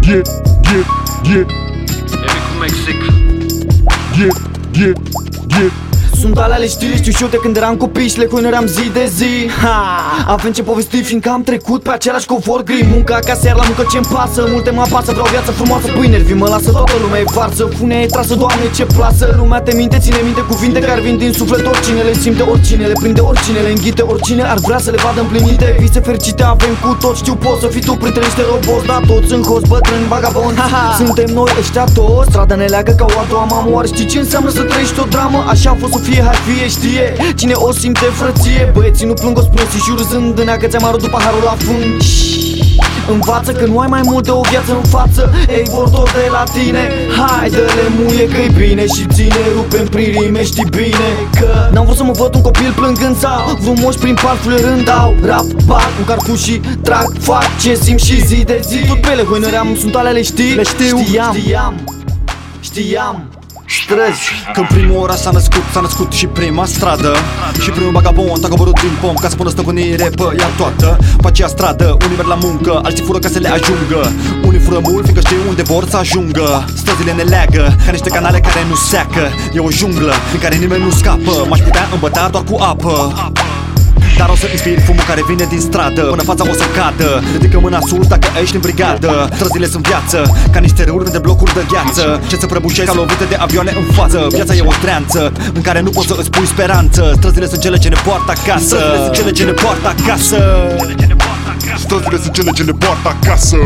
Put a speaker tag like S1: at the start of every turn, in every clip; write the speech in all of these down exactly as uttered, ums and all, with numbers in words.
S1: yeah, yeah, yeah.
S2: E mic cu Mexic.
S1: Yeah, yeah, yeah.
S3: Sunt alele știri, știu și eu de când eram copii și le coineram zi de zi. Ha! Avem ce povesti fiindcă am trecut pe același covor gri. Munca acasă, iar la muncă ce-mi pasă. Multe mă apasă, vreau viață frumoasă. Pâine, nervii mă lasă, toată lumea e varză. Funea e trasă, Doamne ce plasă. Lumea te minte, ține minte cuvinte care vin din suflet. Oricine le simte, oricine le prinde, oricine le înghite. Oricine ar vrea să le vadă împlinite. Vise fericite avem cu toți, știu poți să fii tu printre niște roboți. Dar toți în host, bătrâni, vagabonzi. Suntem noi ăștia toți, strada ne leagă ca o a doua mamă. Oare știi ce înseamnă să trăiești o dramă? Așa a fost să fie, hai fie, știe cine o simte frăție. Băieții nu plâng, o spune și râzând în ea că ți-am arăt după paharul la fund. Învață că nu ai mai mult de o viață în față. Ei vor tot de la tine. Hai dă-le muie că-i bine și ține rupem prin rime, știi bine că n-am vrut să mă văd un copil plângând sau frumoși prin parful rândau. Rap, bag, un cartuș și trag, fac ce simt și zi de zi. Tot pe ele hoinăream, sunt alele știi, le știu. Știam, știam, știam. Străzi.
S4: Când primul oraș s-a născut, s-a născut și prima stradă. Și primul bagabond a coborât din pom ca să pună stăpânire pe ea toată. Pe aceea stradă, unii merg la muncă, alții fură ca să le ajungă. Unii fură mult, fiindcă știu unde vor să ajungă. Străzile ne leagă, ca niște canale care nu seacă. E o junglă din care nimeni nu scapă. M-aș putea îmbăta doar cu apă, dar o să inspiri fumul care vine din stradă. Până fața o să cadă. Ridică mâna sus dacă ești în brigadă. Străzile sunt viață, ca niște râuri de blocuri de gheață. Ce să prăbușești ca lovite de avioane în față. Viața e o treanță în care nu poți să îți pui speranță. Străzile sunt cele ce ne poartă acasă. Străzile sunt cele ce ne poartă acasă.
S1: Străzile sunt cele ce ne poartă acasă.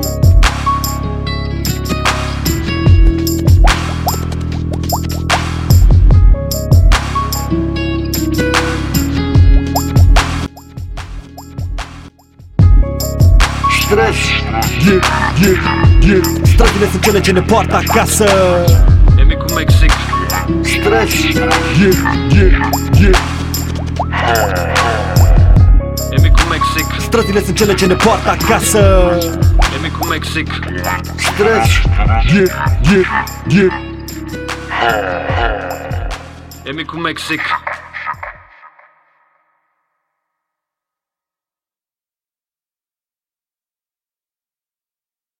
S3: Străzi.
S1: Yeah, yeah, yeah.
S4: Străzile sunt cele ce ne poartă acasă.
S2: E mic cu Mexic.
S3: Străzi.
S1: Yeah, yeah, yeah.
S2: E mic cu Mexic.
S4: Străzile sunt cele ce ne poartă acasă.
S2: E mic cu Mexic.
S3: Străzi.
S1: Yeah, yeah, yeah.
S2: E mic cu Mexic.